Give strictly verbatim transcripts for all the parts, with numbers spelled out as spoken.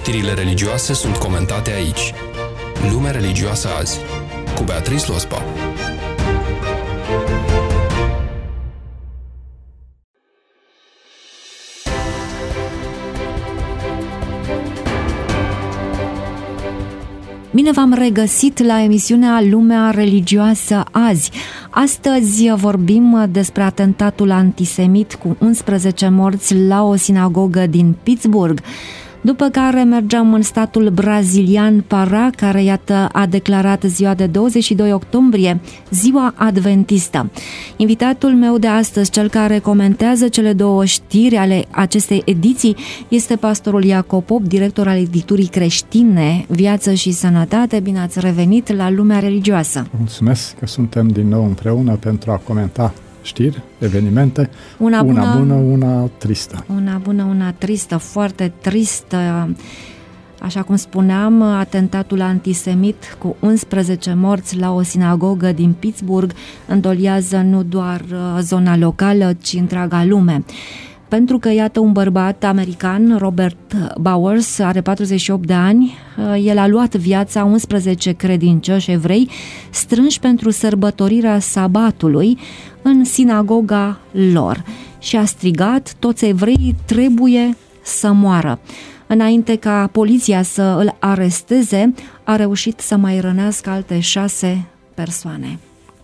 Știrile religioase sunt comentate aici. Lumea religioasă azi, cu Beatrice Lospa. Bine v-am regăsit la emisiunea Lumea religioasă azi. Astăzi vorbim despre atentatul antisemit cu unsprezece morți la o sinagogă din Pittsburgh. După care mergeam în statul brazilian Pará, care, iată, a declarat ziua de douăzeci și doi octombrie ziua adventistă. Invitatul meu de astăzi, cel care comentează cele două știri ale acestei ediții, este pastorul Iacob Pop, director al editurii creștine Viață și Sănătate. Bine ați revenit la Lumea religioasă! Mulțumesc că suntem din nou împreună pentru a comenta știri, evenimente, una bună, una bună, una tristă. Una bună, una tristă, foarte tristă. Așa cum spuneam, atentatul antisemit cu unsprezece morți la o sinagogă din Pittsburgh îndoliază nu doar zona locală, ci întreaga lume. Pentru că, iată, un bărbat american, Robert Bowers, are patruzeci și opt de ani, el a luat viața unsprezece credincioși evrei strânși pentru sărbătorirea sabatului în sinagoga lor și a strigat: toți evreii trebuie să moară. Înainte ca poliția să îl aresteze, a reușit să mai rănească alte șase persoane.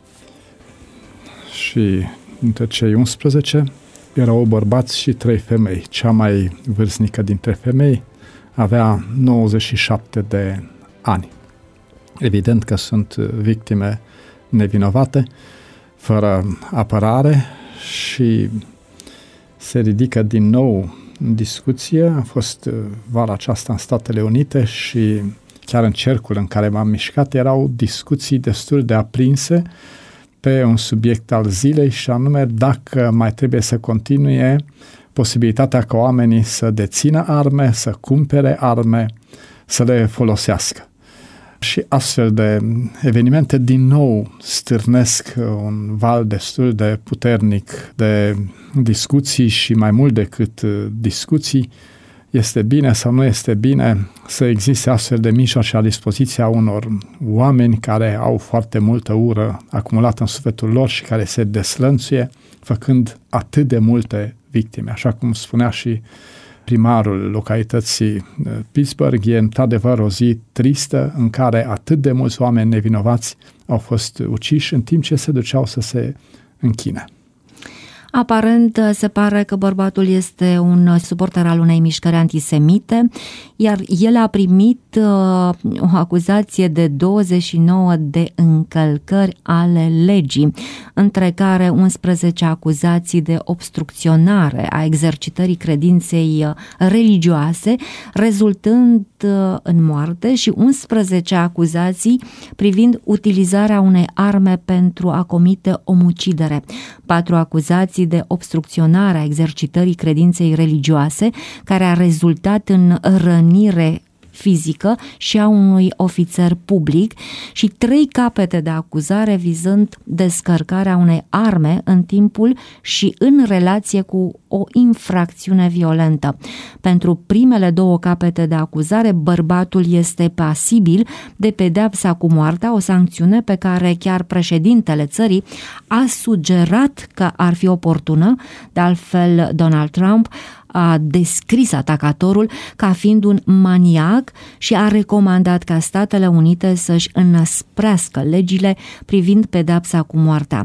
Și dintre cei unsprezece erau bărbați și trei femei. Cea mai vârstnică dintre femei avea nouăzeci și șapte de ani. Evident că sunt victime nevinovate, fără apărare, și se ridică din nou în discuție. A fost vara aceasta în Statele Unite și chiar în cercul în care m-am mișcat erau discuții destul de aprinse pe un subiect al zilei, și anume dacă mai trebuie să continue posibilitatea ca oamenii să dețină arme, să cumpere arme, să le folosească. Și astfel de evenimente din nou stârnesc un val destul de puternic de discuții și, mai mult decât discuții, este bine sau nu este bine să existe astfel de mijloace la dispoziția unor oameni care au foarte multă ură acumulată în sufletul lor și care se deslănțuie, făcând atât de multe victime. Așa cum spunea și primarul localității Pittsburgh, e într-adevăr o zi tristă în care atât de mulți oameni nevinovați au fost uciși în timp ce se duceau să se închine. Aparent, se pare că bărbatul este un suporter al unei mișcări antisemite, iar el a primit uh, o acuzație de douăzeci și nouă de încălcări ale legii, între care unsprezece acuzații de obstrucționare a exercitării credinței religioase, rezultând uh, în moarte, și unsprezece acuzații privind utilizarea unei arme pentru a comite omucidere. Patru acuzații de obstrucționare a exercitării credinței religioase, care a rezultat în rănire fizică și a unui ofițer public, și trei capete de acuzare vizând descărcarea unei arme în timpul și în relație cu o infracțiune violentă. Pentru primele două capete de acuzare, bărbatul este pasibil de pedeapsa cu moartea, o sancțiune pe care chiar președintele țării a sugerat că ar fi oportună. De altfel, Donald Trump a descris atacatorul ca fiind un maniac și a recomandat ca Statele Unite să-și înăsprească legile privind pedeapsa cu moartea.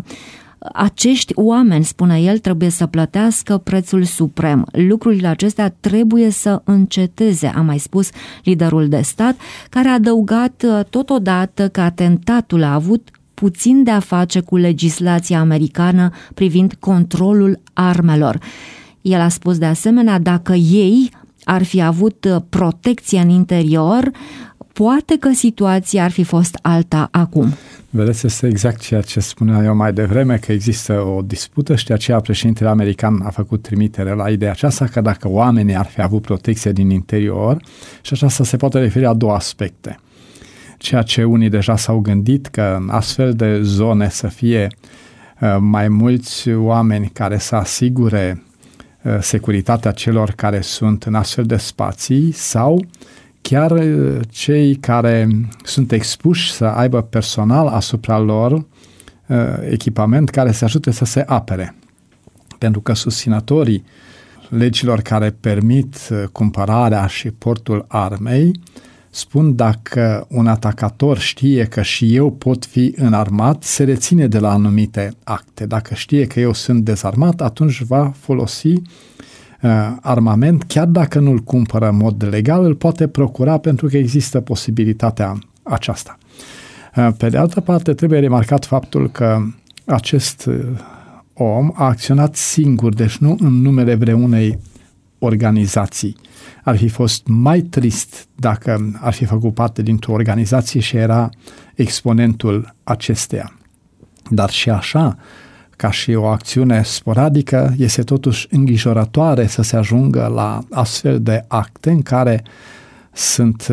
Acești oameni, spune el, trebuie să plătească prețul suprem. Lucrurile acestea trebuie să înceteze, a mai spus liderul de stat, care a adăugat totodată că atentatul a avut puțin de a face cu legislația americană privind controlul armelor. El a spus de asemenea, dacă ei ar fi avut protecție în interior, poate că situația ar fi fost alta acum. Vedeți, este exact ceea ce spuneam eu mai devreme, că există o dispută și de aceea președintele american a făcut trimitere la ideea aceasta, că dacă oamenii ar fi avut protecție din interior, și aceasta se poate referi la două aspecte. Ceea ce unii deja s-au gândit, că în astfel de zone să fie uh, mai mulți oameni care să asigure uh, securitatea celor care sunt în astfel de spații, sau chiar cei care sunt expuși să aibă personal asupra lor echipament care să ajute să se apere. Pentru că susținătorii legilor care permit cumpărarea și portul armei spun dacă un atacator știe că și eu pot fi înarmat, se reține de la anumite acte. Dacă știe că eu sunt dezarmat, atunci va folosi uh, armament, chiar dacă nu-l cumpără în mod legal, îl poate procura pentru că există posibilitatea aceasta. Uh, pe de altă parte, trebuie remarcat faptul că acest uh, om a acționat singur, deci nu în numele vreunei organizații. Ar fi fost mai trist dacă ar fi făcut parte dintr-o organizație și era exponentul acesteia. Dar și așa, ca și o acțiune sporadică, este totuși îngrijorătoare să se ajungă la astfel de acte în care sunt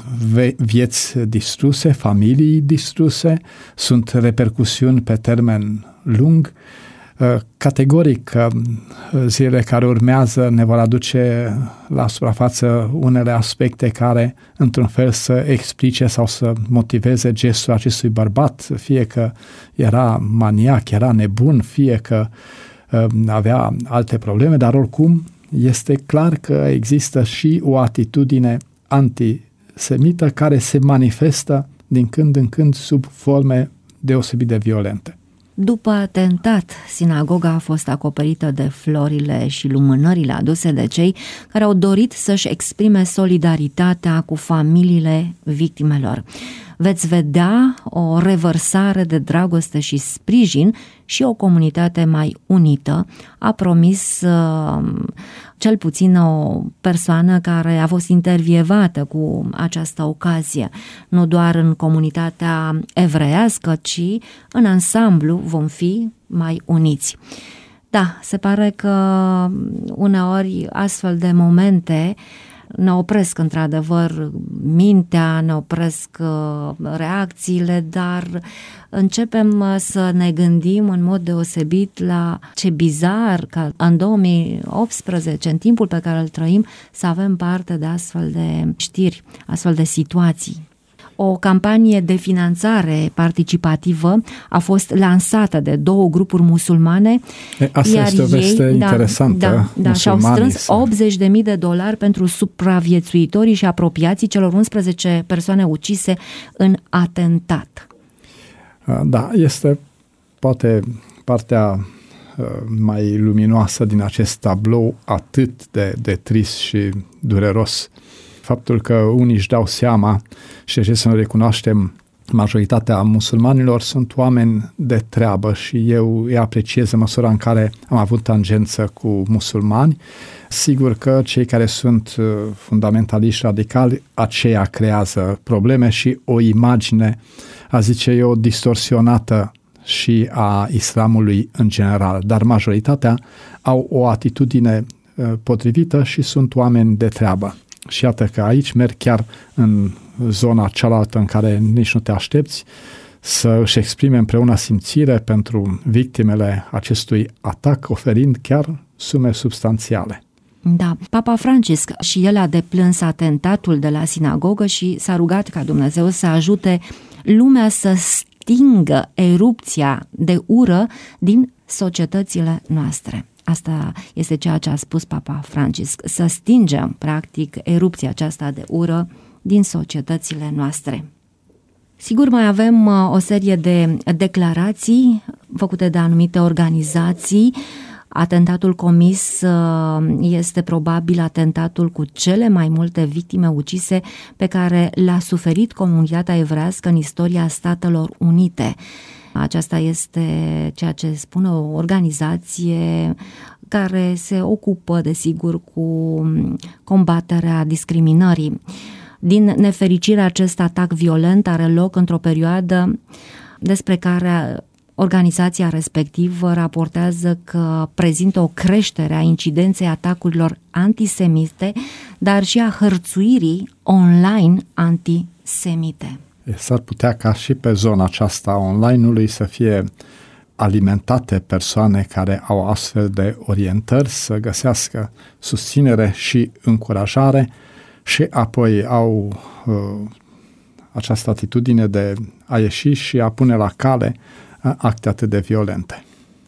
vieți distruse, familii distruse, sunt repercusiuni pe termen lung. Categoric, zilele care urmează ne vor aduce la suprafață unele aspecte care, într-un fel, să explice sau să motiveze gestul acestui bărbat, fie că era maniac, era nebun, fie că avea alte probleme, dar oricum este clar că există și o atitudine antisemită care se manifestă din când în când sub forme deosebit de violente. După atentat, sinagoga a fost acoperită de florile și lumânările aduse de cei care au dorit să-și exprime solidaritatea cu familiile victimelor. Veți vedea o revărsare de dragoste și sprijin și o comunitate mai unită, a promis uh, cel puțin o persoană care a fost intervievată cu această ocazie. Nu doar în comunitatea evreiască, ci în ansamblu vom fi mai uniți. Da, se pare că uneori astfel de momente ne opresc într-adevăr mintea, ne opresc reacțiile, dar începem să ne gândim în mod deosebit la ce bizar că în două mii optsprezece, în timpul pe care îl trăim, să avem parte de astfel de știri, astfel de situații. O campanie de finanțare participativă a fost lansată de două grupuri musulmane. E, asta iar este o veste ei, interesantă. Da, da, da, și-au strâns optzeci de mii de dolari pentru supraviețuitorii și apropiații celor unsprezece persoane ucise în atentat. Da, este poate partea mai luminoasă din acest tablou atât de, de trist și dureros. Faptul că unii își dau seama și de ce să nu recunoaștem, majoritatea musulmanilor sunt oameni de treabă și eu îi apreciez în măsura în care am avut tangență cu musulmani. Sigur că cei care sunt fundamentaliști radicali, aceia creează probleme și o imagine, a zice eu, distorsionată și a islamului în general, dar majoritatea au o atitudine potrivită și sunt oameni de treabă. Și iată că aici merg chiar în zona cealaltă în care nici nu te aștepți, să își exprime împreună simțire pentru victimele acestui atac, oferind chiar sume substanțiale. Da, Papa Francisc și el a deplâns atentatul de la sinagogă și s-a rugat ca Dumnezeu să ajute lumea să stingă erupția de ură din societățile noastre. Asta este ceea ce a spus Papa Francisc, să stingem, practic, erupția aceasta de ură din societățile noastre. Sigur, mai avem o serie de declarații făcute de anumite organizații. Atentatul comis este probabil atentatul cu cele mai multe victime ucise pe care l-a suferit comunitatea evreiască în istoria Statelor Unite. Aceasta este ceea ce spune o organizație care se ocupă, desigur, cu combaterea discriminării. Din nefericire, acest atac violent are loc într-o perioadă despre care organizația respectivă raportează că prezintă o creștere a incidenței atacurilor antisemite, dar și a hărțuirii online antisemite. S-ar putea ca și pe zona aceasta online-ului să fie alimentate persoane care au astfel de orientări, să găsească susținere și încurajare și apoi au uh, această atitudine de a ieși și a pune la cale uh, acte atât de violente.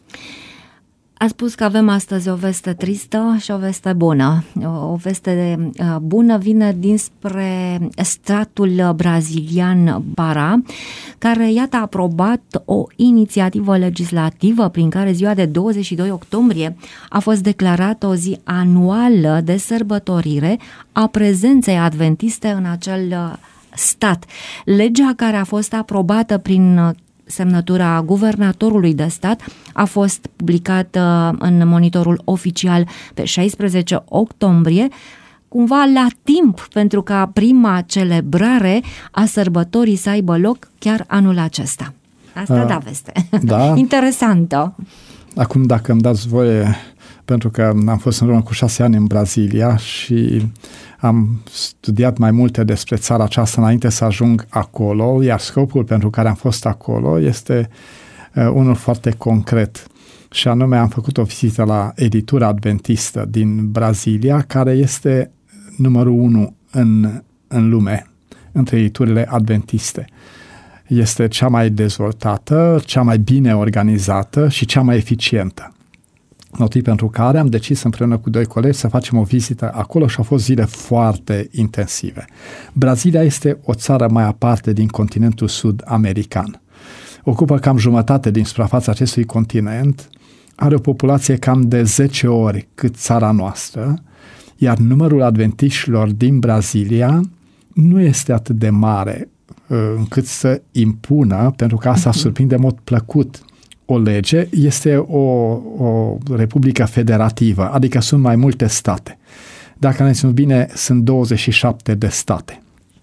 A spus că avem astăzi o veste tristă și o veste bună. O veste bună vine dinspre statul brazilian Pará, care, iată, a aprobat o inițiativă legislativă prin care ziua de douăzeci și doi octombrie a fost declarată o zi anuală de sărbătorire a prezenței adventiste în acel stat. Legea care a fost aprobată prin semnătura guvernatorului de stat a fost publicată în Monitorul Oficial pe șaisprezece octombrie, cumva la timp pentru ca prima celebrare a sărbătorii să aibă loc chiar anul acesta. Asta a, da veste. Da. Interesantă. Acum, dacă îmi dați voie, pentru că am fost în urmă cu șase ani în Brazilia și am studiat mai multe despre țara aceasta înainte să ajung acolo, iar scopul pentru care am fost acolo este uh, unul foarte concret. Și anume am făcut o vizită la editura adventistă din Brazilia, care este numărul unu în, în lume, între editurile adventiste. Este cea mai dezvoltată, cea mai bine organizată și cea mai eficientă. Motiv pentru care am decis împreună cu doi colegi să facem o vizită acolo și au fost zile foarte intensive. Brazilia este o țară mai aparte din continentul sud-american. Ocupă cam jumătate din suprafața acestui continent, are o populație cam de zece ori cât țara noastră, iar numărul adventiștilor din Brazilia nu este atât de mare încât să impună, pentru că asta surprinde în mod plăcut, o lege. Este o, o republică federativă, adică sunt mai multe state. Dacă ne ținut bine, sunt douăzeci și șapte de state.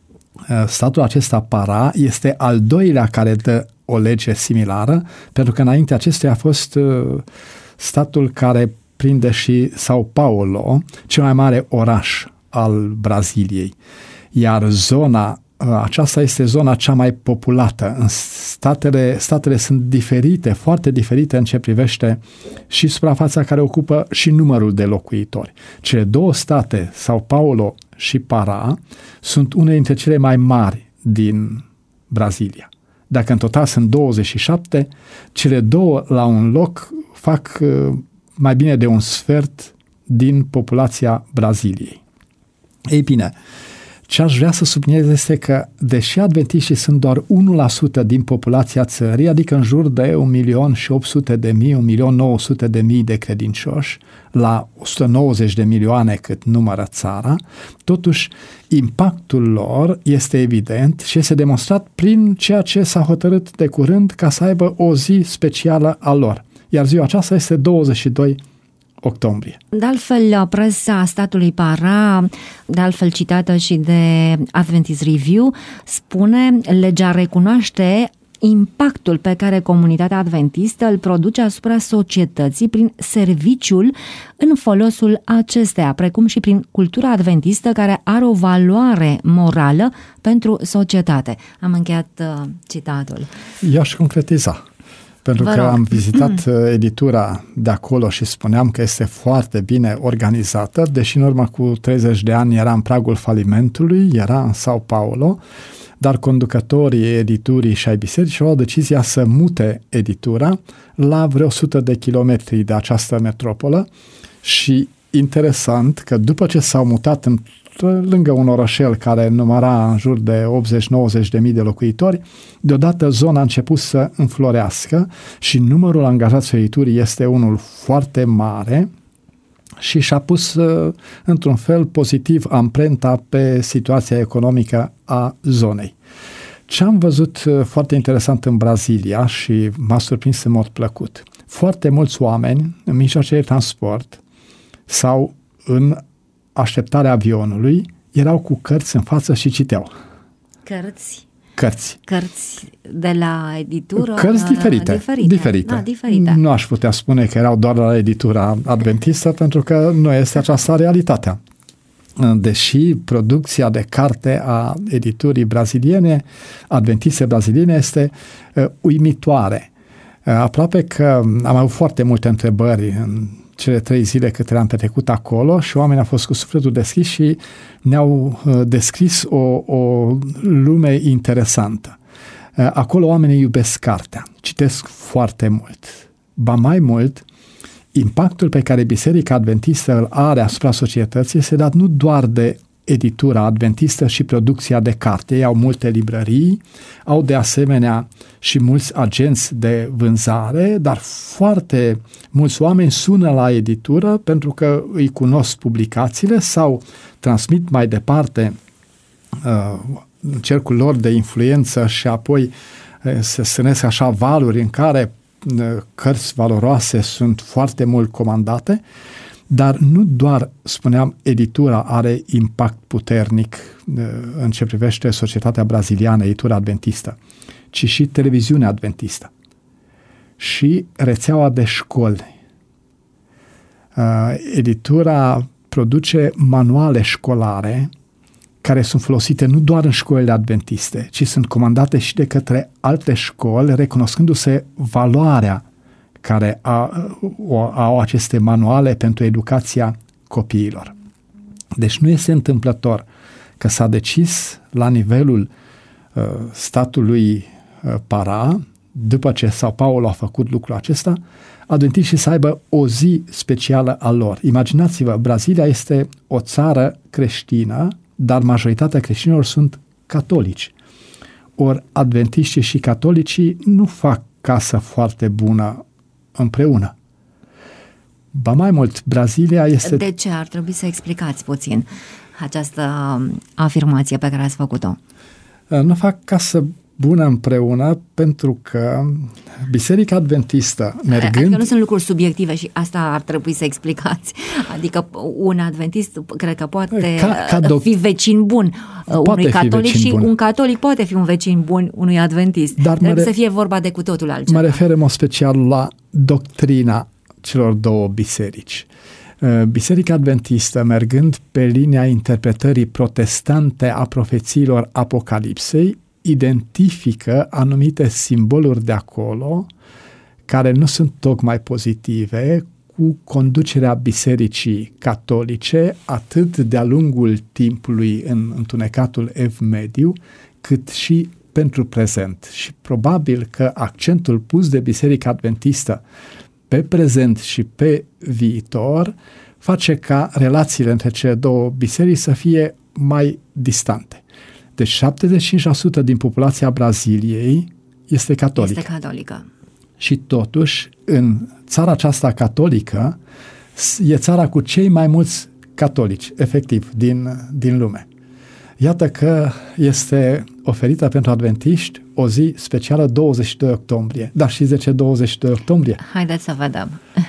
Statul acesta, Pará, este al doilea care dă o lege similară, pentru că înainte acestuia a fost statul care prinde și São Paulo, cel mai mare oraș al Braziliei. Iar zona aceasta este zona cea mai populată. Statele, statele sunt diferite, foarte diferite în ce privește și suprafața care ocupă și numărul de locuitori. Cele două state, São Paulo și Pará, sunt une dintre cele mai mari din Brazilia. Dacă în total sunt douăzeci și șapte, cele două la un loc fac mai bine de un sfert din populația Braziliei. Ei bine, ce aș vrea să subliniez este că, deși adventiștii sunt doar unu la sută din populația țării, adică în jur de un milion și opt sute de mii, un milion nouă sute de mii de credincioși, la o sută nouăzeci de milioane cât numără țara, totuși impactul lor este evident și este demonstrat prin ceea ce s-a hotărât de curând ca să aibă o zi specială a lor. Iar ziua aceasta este douăzeci și doi octombrie. De altfel, presa statului Pará, de altfel citată și de Adventist Review, spune: legea recunoaște impactul pe care comunitatea adventistă îl produce asupra societății prin serviciul în folosul acesteia, precum și prin cultura adventistă care are o valoare morală pentru societate. Am încheiat uh, citatul. Eu aș concretiza. Pentru că am vizitat editura de acolo și spuneam că este foarte bine organizată, deși în urmă cu treizeci de ani era în pragul falimentului, era în São Paulo, dar conducătorii editurii și ai bisericii au luat decizia să mute editura la vreo o sută de kilometri de această metropolă și interesant că după ce s-au mutat în lângă un orășel care număra în jur de optzeci nouăzeci de mii de locuitori, deodată zona a început să înflorească și numărul angajaților editurii este unul foarte mare și și-a pus într-un fel pozitiv amprenta pe situația economică a zonei. Ce am văzut foarte interesant în Brazilia și m-a surprins în mod plăcut, foarte mulți oameni în mijloace de transport sau în așteptarea avionului erau cu cărți în față și citeau. Cărți? Cărți. Cărți de la editură? Cărți diferite. Diferite. diferite. Da, diferite. Nu aș putea spune că erau doar la editura adventistă, pentru că nu este aceasta realitatea. Deși producția de carte a editurii braziliene, adventiste braziliene, este uh, uimitoare. Uh, aproape că am avut foarte multe întrebări în cele trei zile cât le-am petrecut acolo și oamenii au fost cu sufletul deschis și ne-au descris o, o lume interesantă. Acolo oamenii iubesc cartea, citesc foarte mult. Ba mai mult, impactul pe care Biserica Adventistă îl are asupra societății este dat nu doar de editura adventistă și producția de carte. Ei au multe librării, au de asemenea și mulți agenți de vânzare, dar foarte mulți oameni sună la editură pentru că îi cunosc publicațiile sau transmit mai departe uh, în cercul lor de influență și apoi uh, se sânesc așa valuri în care uh, cărți valoroase sunt foarte mult comandate. Dar nu doar, spuneam, editura are impact puternic în ce privește societatea braziliană, editura adventistă, ci și televiziunea adventistă și rețeaua de școli. Editura produce manuale școlare care sunt folosite nu doar în școlile adventiste, ci sunt comandate și de către alte școli, recunoscându-se valoarea care au aceste manuale pentru educația copiilor. Deci nu este întâmplător că s-a decis la nivelul uh, statului uh, Pará, după ce São Paulo a făcut lucrul acesta, adventiștii să aibă o zi specială a lor. Imaginați-vă, Brazilia este o țară creștină, dar majoritatea creștinilor sunt catolici. Ori adventiștii și catolicii nu fac casă foarte bună împreună. Ba mai mult, Brazilia este... De ce? Ar trebui să explicați puțin această afirmație pe care ați făcut-o. Nu fac casă bună împreună pentru că Biserica Adventistă, mergând... Adică nu sunt lucruri subiective și asta ar trebui să explicați. Adică un adventist cred că poate ca, ca doc... fi vecin bun poate unui catolic și bun. Un catolic poate fi un vecin bun unui adventist. Dar trebuie re... să fie vorba de cu totul altceva. Mă refer în mod special la doctrina celor două biserici. Biserica Adventistă, mergând pe linia interpretării protestante a profețiilor Apocalipsei, identifică anumite simboluri de acolo care nu sunt tocmai pozitive cu conducerea bisericii catolice atât de-a lungul timpului în întunecatul Ev Mediu, cât și pentru prezent. Și probabil că accentul pus de Biserica Adventistă pe prezent și pe viitor face ca relațiile între cele două biserici să fie mai distante. Deci șaptezeci și cinci la sută din populația Braziliei este catolică. Este catolică. Și totuși, în țara aceasta catolică, e țara cu cei mai mulți catolici, efectiv, din, din lume. Iată că este oferită pentru adventiști o zi specială douăzeci și doi octombrie. Dar știți de ce douăzeci și doi octombrie? Haideți să vedem.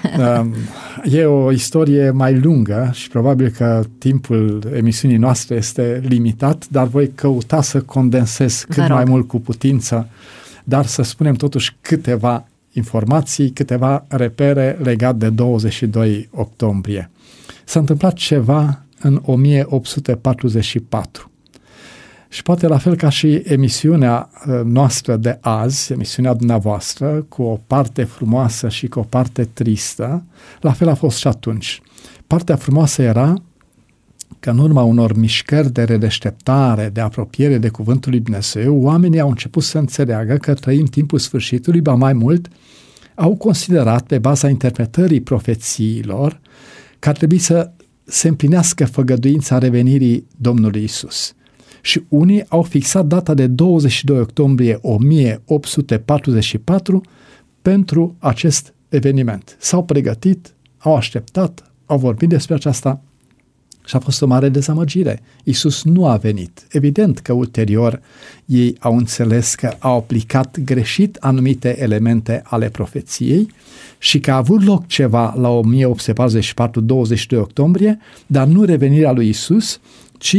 E o istorie mai lungă și probabil că timpul emisiunii noastre este limitat, dar voi căuta să condensez cât mai mult cu putință, dar să spunem totuși câteva informații, câteva repere legate de douăzeci și doi octombrie. S-a întâmplat ceva în o mie opt sute patruzeci și patru. Și poate la fel ca și emisiunea noastră de azi, emisiunea dumneavoastră, cu o parte frumoasă și cu o parte tristă, la fel a fost și atunci. Partea frumoasă era că în urma unor mișcări de redeșteptare, de apropiere de Cuvântul lui Dumnezeu, oamenii au început să înțeleagă că trăim timpul sfârșitului, ba mai mult, au considerat, pe baza interpretării profețiilor, că ar trebui să se împlinească făgăduința revenirii Domnului Isus. Și unii au fixat data de douăzeci și doi octombrie o mie opt sute patruzeci și patru pentru acest eveniment. S-au pregătit, au așteptat, au vorbit despre aceasta și a fost o mare dezamăgire. Iisus nu a venit. Evident că ulterior ei au înțeles că au aplicat greșit anumite elemente ale profeției și că a avut loc ceva la o mie opt sute patruzeci și patru, douăzeci și doi octombrie, dar nu revenirea lui Iisus, ci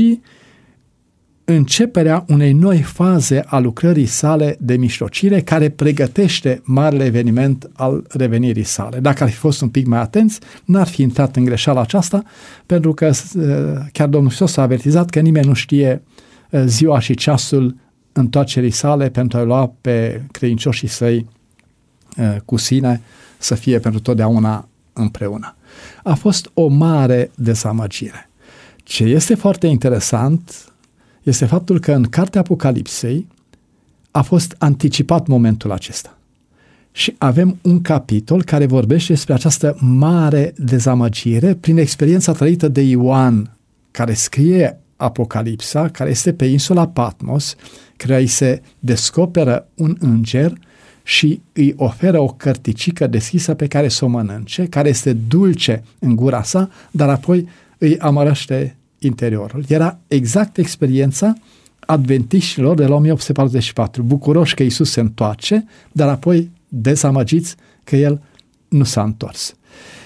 începerea unei noi faze a lucrării sale de mijlocire care pregătește marele eveniment al revenirii sale. Dacă ar fi fost un pic mai atenți, n-ar fi intrat în greșeala aceasta, pentru că chiar Domnul Hristos a avertizat că nimeni nu știe ziua și ceasul întoarcerii sale pentru a lua pe credincioșii săi cu sine să fie pentru totdeauna împreună. A fost o mare dezamăgire. Ce este foarte interesant este faptul că în Cartea Apocalipsei a fost anticipat momentul acesta. Și avem un capitol care vorbește despre această mare dezamăgire prin experiența trăită de Ioan, care scrie Apocalipsa, care este pe insula Patmos, care îi se descoperă un înger și îi oferă o cărticică deschisă pe care să o mănânce, care este dulce în gura sa, dar apoi îi amărăște interiorul. Era exact experiența adventiștilor de la o mie opt sute patruzeci și patru, bucuroși că Iisus se întoarce, dar apoi dezamăgiți că El nu s-a întors.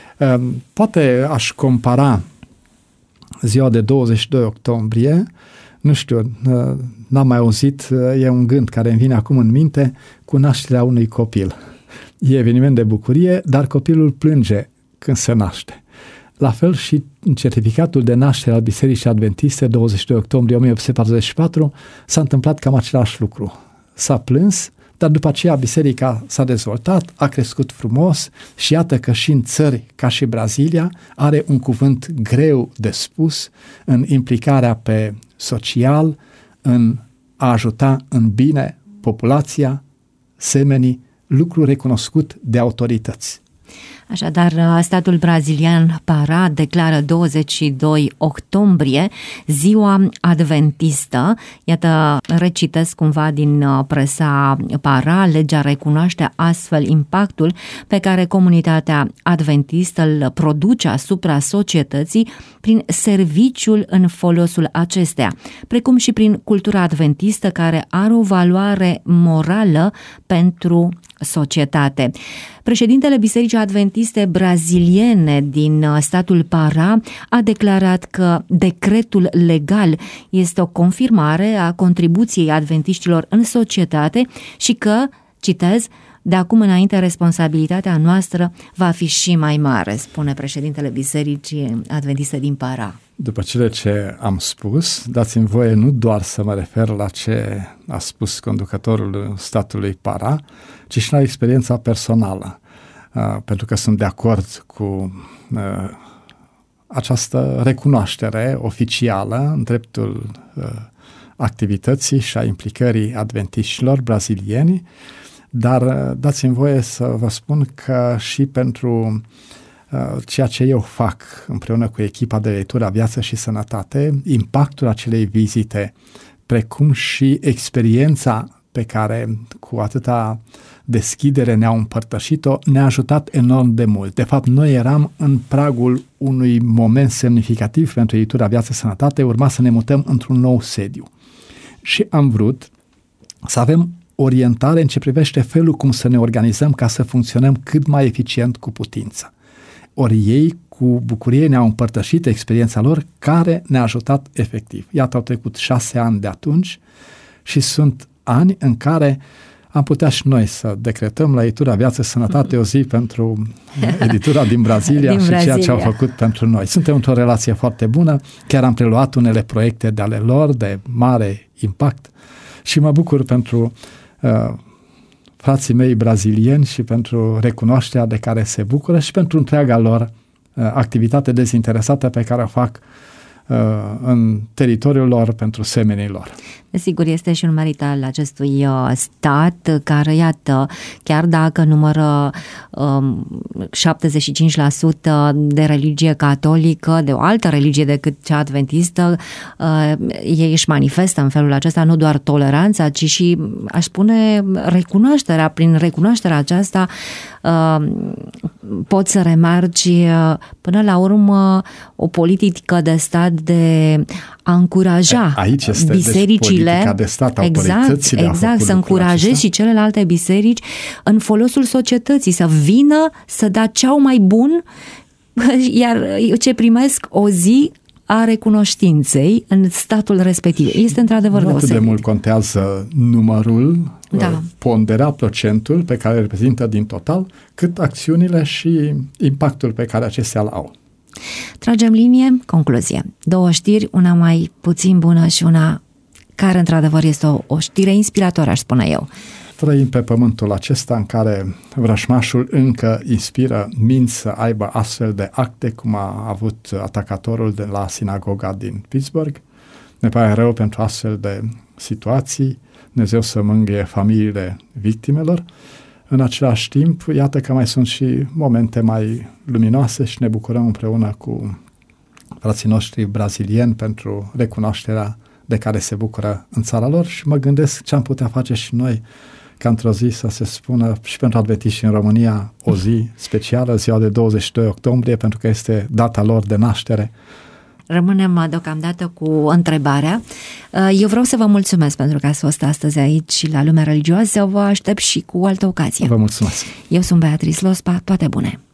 Poate aș compara ziua de douăzeci și doi octombrie, nu știu, n-am mai auzit, e un gând care îmi vine acum în minte, cu nașterea unui copil. E eveniment de bucurie, dar copilul plânge când se naște. La fel și în certificatul de naștere al Bisericii Adventiste, douăzeci și doi octombrie o mie opt sute patruzeci și patru, s-a întâmplat cam același lucru. S-a plâns, dar după aceea biserica s-a dezvoltat, a crescut frumos și iată că și în țări ca și Brazilia are un cuvânt greu de spus în implicarea pe social, în a ajuta în bine populația, semenii, lucru recunoscut de autorități. Așadar, statul brazilian Pará declară douăzeci și doi octombrie ziua adventistă. Iată, recitesc cumva din presa Pará, legea recunoaște astfel impactul pe care comunitatea adventistă îl produce asupra societății prin serviciul în folosul acesteia, precum și prin cultura adventistă care are o valoare morală pentru societate. Președintele Bisericii Adventiste braziliene din statul Pará a declarat că decretul legal este o confirmare a contribuției adventiștilor în societate și că, citez, de acum înainte responsabilitatea noastră va fi și mai mare, spune președintele Bisericii Adventiste din Pará. După cele ce am spus, dați-mi voie nu doar să mă refer la ce a spus conducătorul statului Pará, ci și la experiența personală, pentru că sunt de acord cu această recunoaștere oficială în dreptul activității și a implicării adventiștilor brazilieni, dar dați-mi voie să vă spun că și pentru ceea ce eu fac împreună cu echipa de lectură Viață și Sănătate, impactul acelei vizite, precum și experiența pe care cu atâta deschidere ne-au împărtășit-o, ne-a ajutat enorm de mult. De fapt, noi eram în pragul unui moment semnificativ pentru lectura Viață și Sănătate, urma să ne mutăm într-un nou sediu. Și am vrut să avem orientare în ce privește felul cum să ne organizăm ca să funcționăm cât mai eficient cu putință. Ori ei cu bucurie ne-au împărtășit experiența lor care ne-a ajutat efectiv. Iată, au trecut șase ani de atunci și sunt ani în care am putea și noi să decretăm la editura Viață Sănătate o zi pentru editura din Brazilia din și Brazilia. Ceea ce au făcut pentru noi. Suntem într-o relație foarte bună, chiar am preluat unele proiecte de ale lor de mare impact și mă bucur pentru uh, frații mei brazilieni și pentru recunoașterea de care se bucură și pentru întreaga lor uh, activitate dezinteresată pe care o fac uh, în teritoriul lor pentru semenii lor. Desigur, este și un merit al acestui uh, stat care, iată, chiar dacă numără um, șaptezeci și cinci la sută de religie catolică, de o altă religie decât cea adventistă, uh, ei își manifestă în felul acesta nu doar toleranța, ci și, aș spune, recunoașterea. Prin recunoașterea aceasta uh, poți să remarci uh, până la urmă o politică de stat de a încuraja Aici este, bisericile, deci, politica de stat, exact, exact, să încurajezi și celelalte biserici în folosul societății, să vină să dea ceau mai bun, iar ce primesc o zi a recunoștinței în statul respectiv. Este într-adevăr deosebit. Nu atât de mult contează numărul, da. ponderea, procentul pe care îl reprezintă din total, cât acțiunile și impactul pe care acestea îl au. Tragem linie, concluzie. Două știri, una mai puțin bună și una care într-adevăr este o, o știre inspiratoare, aș spune eu. trăim pe pământul acesta în care vrăjmașul încă inspiră minți să aibă astfel de acte cum a avut atacatorul de la sinagoga din Pittsburgh. Ne pare rău pentru astfel de situații, Dumnezeu să mângâie familiile victimelor. În același timp, iată că mai sunt și momente mai luminoase și ne bucurăm împreună cu frații noștri brazilieni pentru recunoașterea de care se bucură în țara lor și mă gândesc ce am putea face și noi ca într-o zi să se spună și pentru adventiști în România o zi specială, ziua de douăzeci și doi octombrie, pentru că este data lor de naștere. Rămânem deocamdată cu întrebarea. Eu vreau să vă mulțumesc pentru că ați fost astăzi aici la Lumea Religioasă. Vă aștept și cu altă ocazie. Vă mulțumesc. Eu sunt Beatrice Lospa. Toate bune!